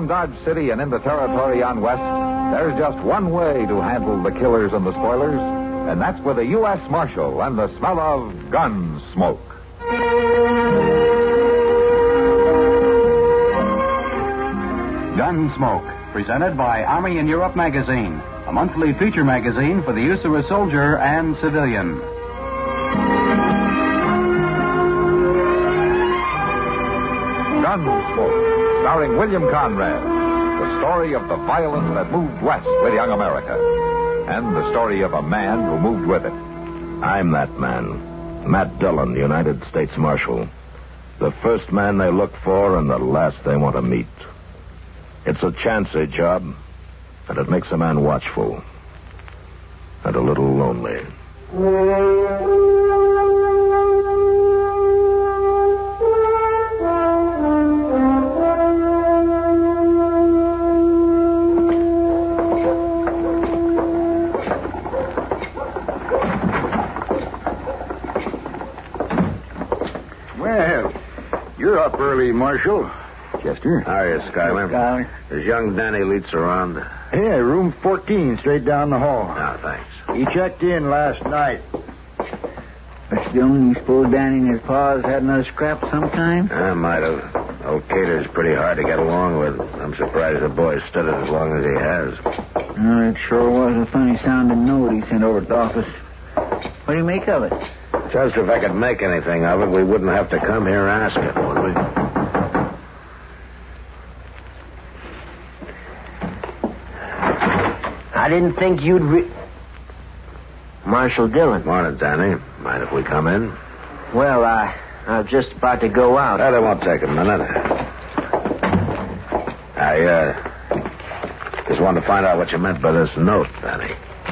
from Dodge City and into territory on west, there's just one way to handle the killers and the spoilers, and that's with a U.S. Marshal and the smell of gun smoke. Gunsmoke, presented by Army in Europe magazine, a monthly feature magazine for the use of a soldier and civilian. Gunsmoke, starring William Conrad, the story of the violence that moved west with young America, and the story of a man who moved with it. I'm that man, Matt Dillon, United States Marshal. The first man they look for and the last they want to meet. It's a chancy job, and it makes a man watchful and a little lonely. Well, you're up early, Marshal. Chester. How are you, Schuyler? Is young Danny Leitz around? Yeah, room 14, straight down the hall. No, thanks. He checked in last night. Mr. Dillon, you suppose Danny and his pa's had another scrap sometime? I might have. Old Cater's pretty hard to get along with. I'm surprised the boy stood it as long as he has. Oh, it sure was a funny-sounding note he sent over to the office. What do you make of it? Just if I could make anything of it, we wouldn't have to come here asking, would we? I didn't think you'd Marshal Dillon. Morning, Danny. Mind if we come in? Well, I was just about to go out. That won't take a minute. I just wanted to find out what you meant by this note, Danny.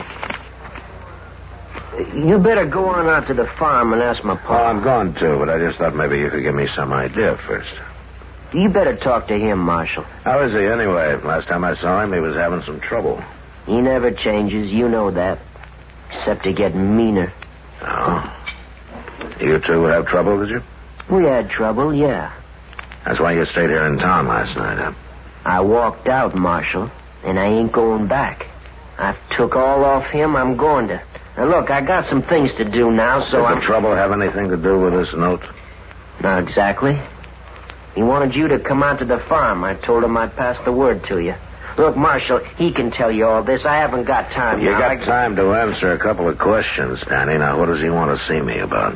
You better go on out to the farm and ask my pa. Well, I'm going to, but I just thought maybe you could give me some idea first. You better talk to him, Marshal. How is he anyway? Last time I saw him, he was having some trouble. He never changes, you know that. Except to get meaner. Oh. You two would have trouble, did you? We had trouble, yeah. That's why you stayed here in town last night, huh? I walked out, Marshal, and I ain't going back. I've took all off him, I'm going to. Now, look, I got some things to do now, so Did the trouble have anything to do with this note? Not exactly. He wanted you to come out to the farm. I told him I'd pass the word to you. Look, Marshal, he can tell you all this. I haven't got time You now. got time to answer a couple of questions, Danny. Now, what does he want to see me about?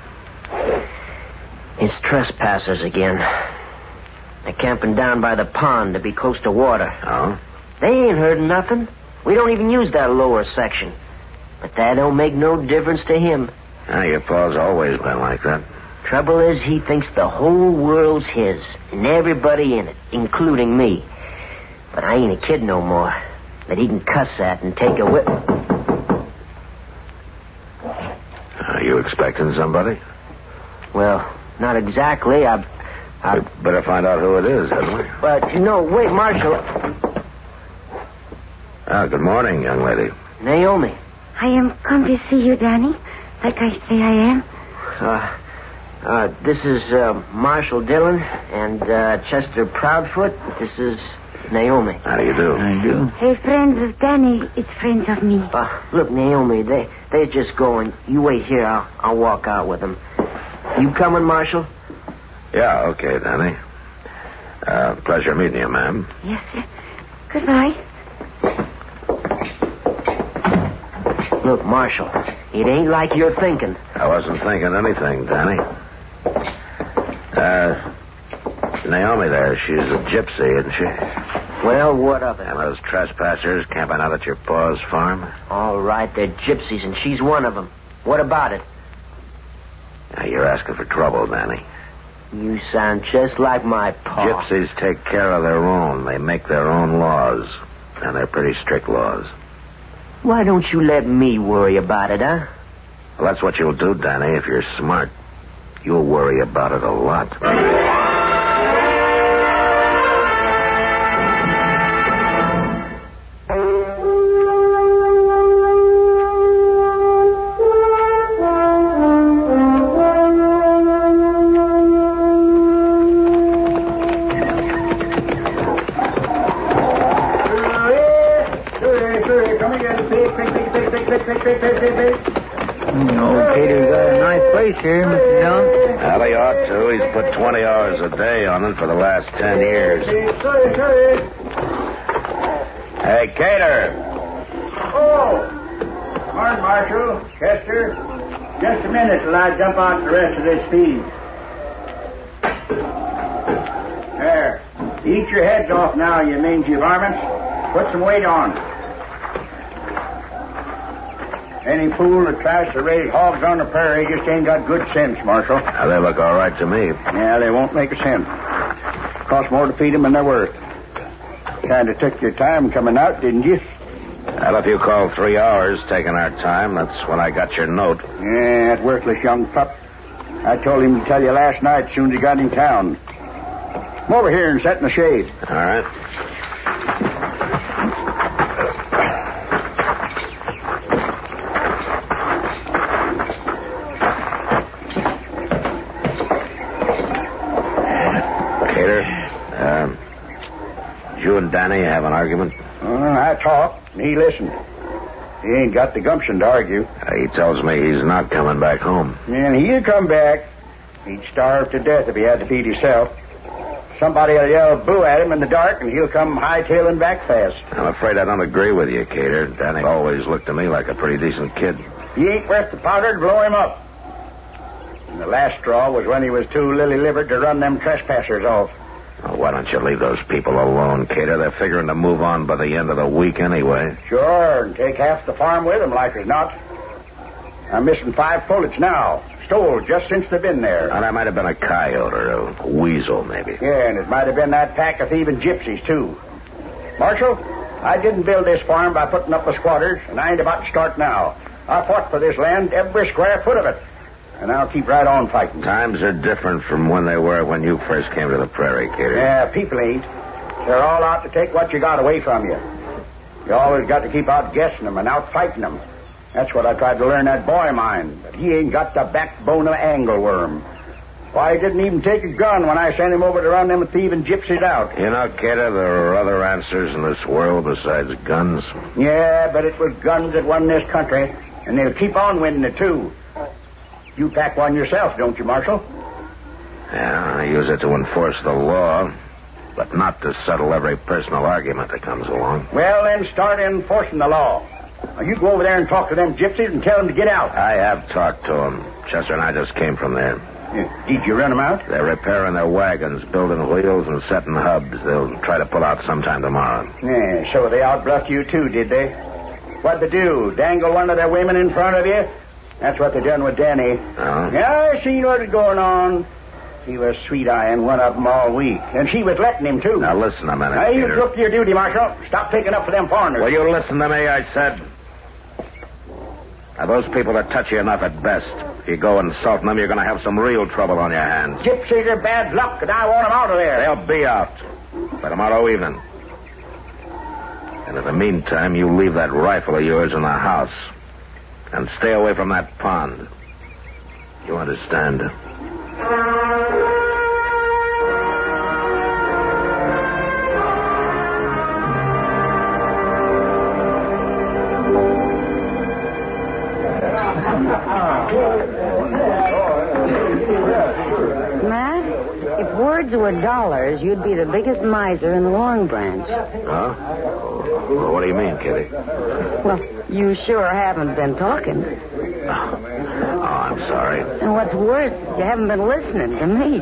It's trespassers again. They're camping down by the pond to be close to water. Oh? They ain't heard nothing. We don't even use that lower section. But that don't make no difference to him. Your pa's always been like that. Trouble is, he thinks the whole world's his, and everybody in it, including me. But I ain't a kid no more. That he can cuss at and take a whip. Are you expecting somebody? Well, not exactly. I We'd better find out who it is, hadn't we? But, no, wait, Marshal. Good morning, young lady. Naomi. I am come to see you, Danny, like I say I am. This is Marshal Dillon and Chester Proudfoot. This is Naomi. How do you do? I do. Hey, friends of Danny, it's friends of me. Look, Naomi, they're just going. You wait here. I'll walk out with them. You coming, Marshal? Yeah, okay, Danny. Pleasure meeting you, ma'am. Yes, sir. Goodbye. Look, Marshal, it ain't like you're thinking. I wasn't thinking anything, Danny. Naomi there, she's a gypsy, isn't she? Well, what of it? And those trespassers camping out at your pa's farm? All right, they're gypsies, and she's one of them. What about it? Now, you're asking for trouble, Danny. You sound just like my pa. Gypsies take care of their own. They make their own laws. And they're pretty strict laws. Why don't you let me worry about it, huh? Well, that's what you'll do, Danny, if you're smart. You'll worry about it a lot. Cater's got a nice place here, Mr. Dillon. Well, he ought to. He's put 20 hours a day on it for the last 10 years. Hey, Cater. Oh! Morning, Marshal. Chester. Just a minute till I dump out the rest of this feed. There. Eat your heads off now, you mangy varmints. Put some weight on. Any fool that tries to raise hogs on the prairie just ain't got good sense, Marshal. Now, they look all right to me. Yeah, they won't make a cent. Costs more to feed them than they're worth. Kind of took your time coming out, didn't you? Well, if you call 3 hours taking our time, that's when I got your note. Yeah, that worthless young pup. I told him to tell you last night as soon as he got in town. Come over here and sit in the shade. All right. Cater, you and Danny have an argument? I talked, and he listened. He ain't got the gumption to argue. He tells me he's not coming back home. And he'll come back. He'd starve to death if he had to feed himself. Somebody will yell boo at him in the dark, and he'll come hightailing back fast. I'm afraid I don't agree with you, Cater. Danny always looked to me like a pretty decent kid. He ain't worth the powder to blow him up. And the last straw was when he was too lily-livered to run them trespassers off. Well, why don't you leave those people alone, Cater? They're figuring to move on by the end of the week anyway. Sure, and take half the farm with them, like as not. I'm missing 5 pullets now. Stole just since they've been there. Now, that might have been a coyote or a weasel, maybe. Yeah, and it might have been that pack of thieving gypsies, too. Marshal, I didn't build this farm by putting up the squatters, and I ain't about to start now. I fought for this land, every square foot of it. And I'll keep right on fighting. Times are different from when they were when you first came to the prairie, Cater. Yeah, people ain't. They're all out to take what you got away from you. You always got to keep out guessing them and out fighting them. That's what I tried to learn that boy of mine. But he ain't got the backbone of an angleworm. Why, he didn't even take a gun when I sent him over to run them thieving gypsies out. You know, Cater, there are other answers in this world besides guns. Yeah, but it was guns that won this country, and they'll keep on winning it, too. You pack one yourself, don't you, Marshal? Yeah, I use it to enforce the law, but not to settle every personal argument that comes along. Well, then start enforcing the law. Now, you go over there and talk to them gypsies and tell them to get out. I have talked to them. Chester and I just came from there. Did you run them out? They're repairing their wagons, building wheels, and setting hubs. They'll try to pull out sometime tomorrow. Yeah, so they outbluffed you, too, did they? What'd they do? Dangle one of their women in front of you? That's what they done with Danny. Oh? Yeah, I seen what was going on. He was sweet-eyeing one of them all week. And she was letting him, too. Now, listen a minute, Now, you Peter. look to your duty, Marshal. Stop taking up for them foreigners. Will you listen to me, I said? Now, those people are touchy enough at best. If you go insulting them, you're going to have some real trouble on your hands. Gypsies are bad luck, and I want them out of there. They'll be out by tomorrow evening. And in the meantime, you leave that rifle of yours in the house. And stay away from that pond. You understand? Matt, if words were dollars, you'd be the biggest miser in the Long Branch. Huh? Well, what do you mean, Kitty? Well, you sure haven't been talking. Oh, I'm sorry. And what's worse, you haven't been listening to me.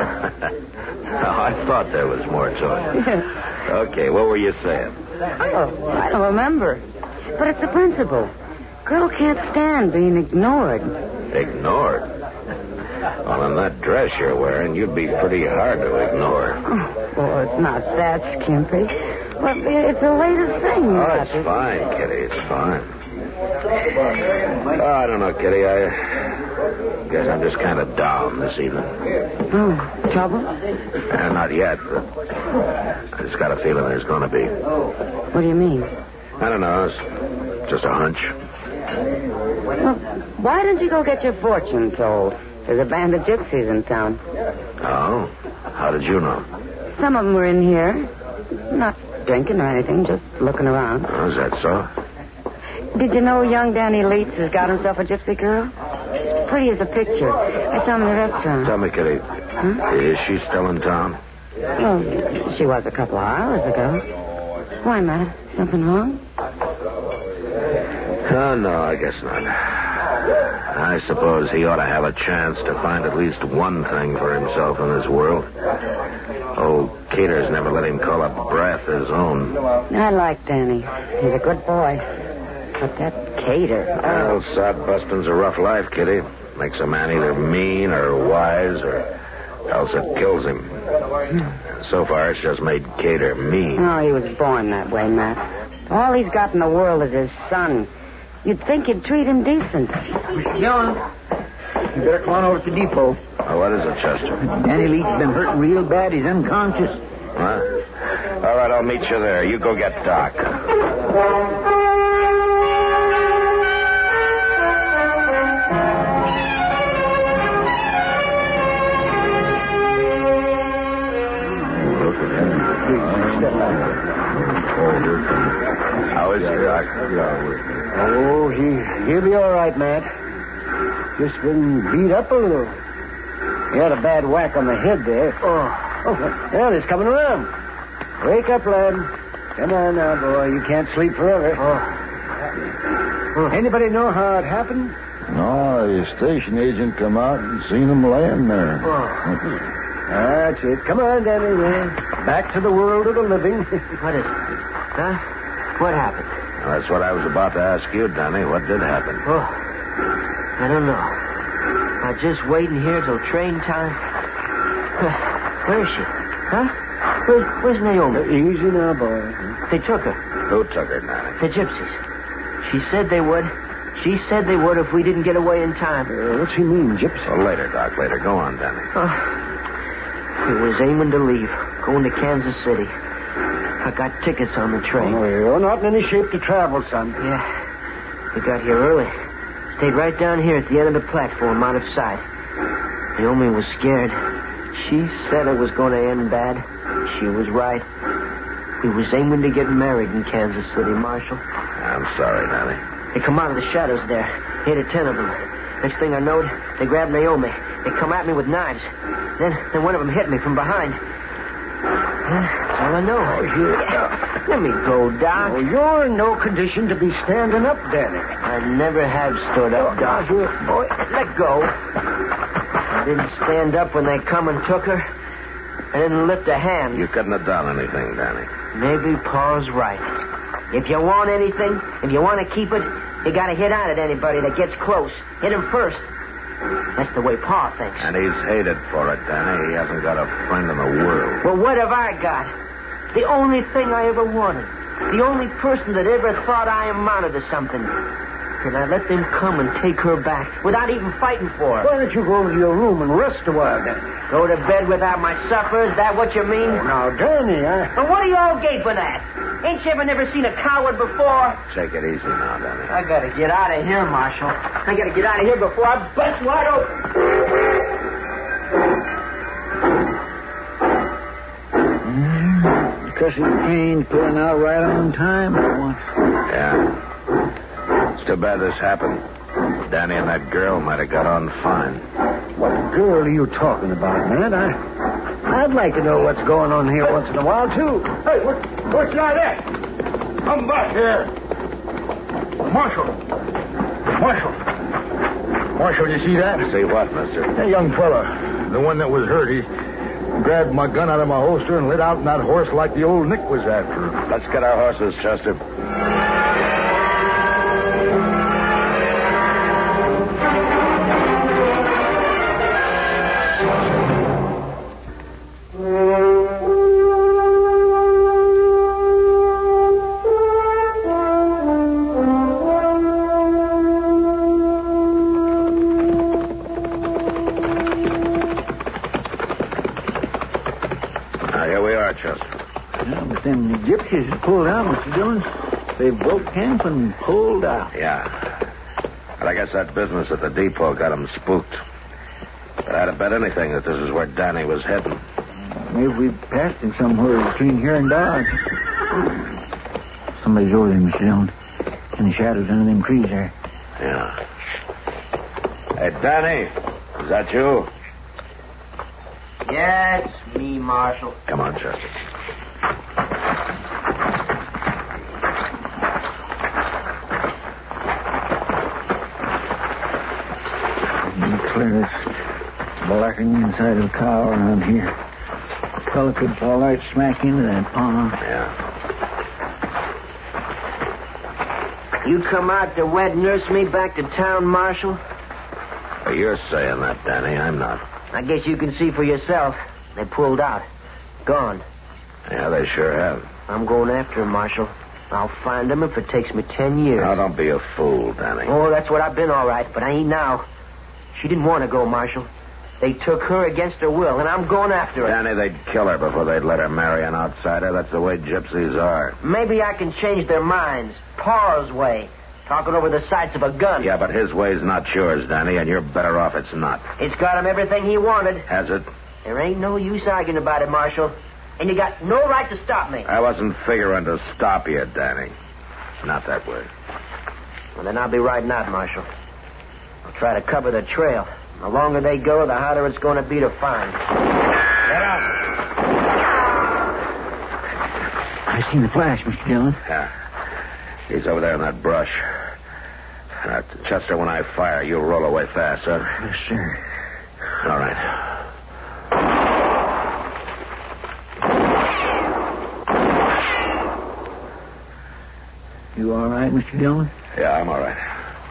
I thought there was more to it. Okay, what were you saying? Oh, I don't remember. But it's a principle. Girl can't stand being ignored. Ignored? Well, in that dress you're wearing, you'd be pretty hard to ignore. Oh, it's not that skimpy. But it's the latest thing. Oh, it's fine, Kitty. It's fine. Oh, I don't know, Kitty. I guess I'm just kind of down this evening. Oh, trouble? Not yet, but I just got a feeling there's going to be. What do you mean? I don't know. It's just a hunch. Well, why didn't you go get your fortune told? There's a band of gypsies in town. Oh? How did you know? Some of them were in here. Not drinking or anything, just looking around. Oh, is that so? Did you know young Danny Leeds has got himself a gypsy girl? She's pretty as a picture. I saw him in the restaurant. Tell me, Kitty, is she still in town? Well, she was a couple of hours ago. Why, Matt? Something wrong? Oh, no, I guess not. I suppose he ought to have a chance to find at least one thing for himself in this world. Old Cater's never let him call up Breath his own. I like Danny. He's a good boy. But that Cater... Well, sod busting's a rough life, Kitty. Makes a man either mean or wise, or else it kills him. So far, it's just made Cater mean. Oh, he was born that way, Matt. All he's got in the world is his son. You'd think you'd treat him decent. Mr. Jones, you better come on over to the depot. Oh, what is it, Chester? Danny Leeds been hurting real bad. He's unconscious. Huh? All right, I'll meet you there. You go get Doc. How is he, Doc? Oh, he'll be all right, Matt. Just been beat up a little. He had a bad whack on the head there. Oh, well, he's coming around. Wake up, lad. Come on now, boy. You can't sleep forever. Anybody know how it happened? No, the station agent come out and seen him laying there. That's it. Come on, Danny. Back to the world of the living. What is it? Huh? What happened? Well, that's what I was about to ask you, Danny. What did happen? Oh, I don't know. I'm just waiting here till train time. Where is she? Huh? Where's Naomi? Easy now, boy. They took her. Who took her, Danny? The gypsies. She said they would. She said they would if we didn't get away in time. What's she mean, gypsy? Well, later, Doc, later. Go on, Danny. We was aiming to leave, going to Kansas City. I got tickets on the train. Oh, you're not in any shape to travel, son. Yeah. We got here early. Stayed right down here at the end of the platform, out of sight. Naomi was scared. She said it was going to end bad. She was right. We was aiming to get married in Kansas City, Marshal. I'm sorry, Danny. They come out of the shadows there. 8 or 10 of them. Next thing I knowed, they grabbed Naomi. They come at me with knives. Then one of them hit me from behind. That's all I know. Let me go, Doc. Oh, you're in no condition to be standing up, Danny. I never have stood up, Doc. Boy, let go. I didn't stand up when they come and took her. I didn't lift a hand. You couldn't have done anything, Danny. Maybe Pa's right. If you want anything, if you want to keep it, you got to hit out at anybody that gets close. Hit him first. That's the way Pa thinks. And he's hated for it, Danny. He hasn't got a friend in the world. Well, what have I got? The only thing I ever wanted. The only person that ever thought I amounted to something. And I let them come and take her back without even fighting for her. Why don't you go to your room and rest a while, Danny? Go to bed without my supper? Is that what you mean? Oh, now, Danny, But what are you all gaping at? Ain't you ever never seen a coward before? Take it easy now, Danny. I gotta get out of here, Marshal. I gotta get out of here before I bust wide open. Because the train pulling out right on time for once. Yeah. It's too bad this happened. Danny and that girl might have got on fine. What girl are you talking about, man? I'd like to know what's going on here once in a while, too. Hey, what's that? Come back here. Marshal, you see that? See what, mister? That young fella, the one that was hurt, he grabbed my gun out of my holster and lit out on that horse like the old Nick was after him. Let's get our horses, Chester. Gypsies pulled out, Mr. Jones. They broke camp and pulled out. Yeah. But I guess that business at the depot got them spooked. But I'd have bet anything that this is where Danny was heading. Maybe we passed him somewhere between here and Dodge. Somebody's over there, Mr. Jones. in the shadows under them trees there. Yeah. Hey, Danny, is that you? Yeah, it's me, Marshal. Come on, Chester. Clear this blacking inside of the cow around here. Fella could fall right smack into that pond. Yeah. You come out to wet nurse me back to town, Marshal? Well, you're saying that, Danny. I'm not. I guess you can see for yourself. They pulled out. Gone. Yeah, they sure have. I'm going after him, Marshal. I'll find him if it takes me 10 years. Now, don't be a fool, Danny. Oh, that's what I've been all right, but I ain't now. She didn't want to go, Marshal. They took her against her will, and I'm going after her. Danny, they'd kill her before they'd let her marry an outsider. That's the way gypsies are. Maybe I can change their minds. Pa's way. Talking over the sights of a gun. Yeah, but his way's not yours, Danny, and you're better off it's not. It's got him everything he wanted. Has it? There ain't no use arguing about it, Marshal. And you got no right to stop me. I wasn't figuring to stop you, Danny. Not that way. Well, then I'll be riding out, Marshal. I'll try to cover the trail. The longer they go, the harder it's going to be to find. Get up! I seen the flash, Mr. Dillon. Yeah. He's over there in that brush. Chester, when I fire, you roll away fast, huh? Yes, sir. All right. You all right, Mr. Dillon? Yeah, I'm all right.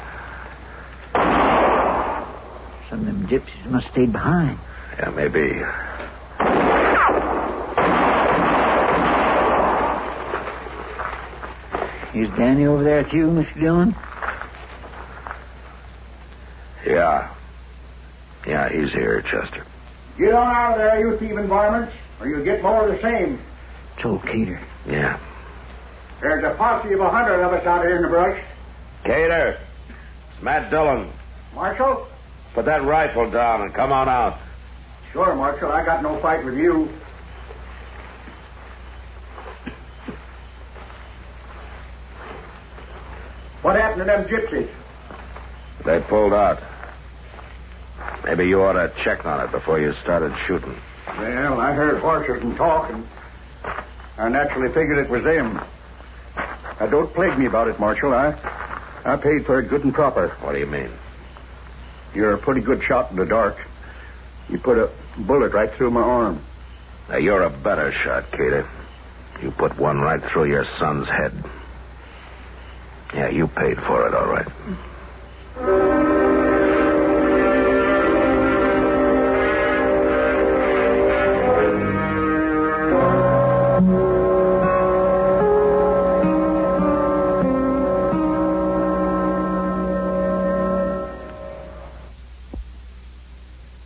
Some of them gypsies must have stayed behind. Yeah, maybe. Is Danny over there at you, Mr. Dillon? Yeah. Yeah, he's here, Chester. Get on out of there, you thieving varmints, or you'll get more of the same. It's old Cater. Yeah. There's a posse of 100 of us out here in the brush. Cater, it's Matt Dillon. Marshal? Put that rifle down and come on out. Sure, Marshal. I got no fight with you. What happened to them gypsies? They pulled out. Maybe you ought to check on it before you started shooting. Well, I heard horses and talk, and I naturally figured it was them. Now, don't plague me about it, Marshal. I paid for it good and proper. What do you mean? You're a pretty good shot in the dark. You put a bullet right through my arm. Now, you're a better shot, Cater. You put one right through your son's head. Yeah, you paid for it, all right.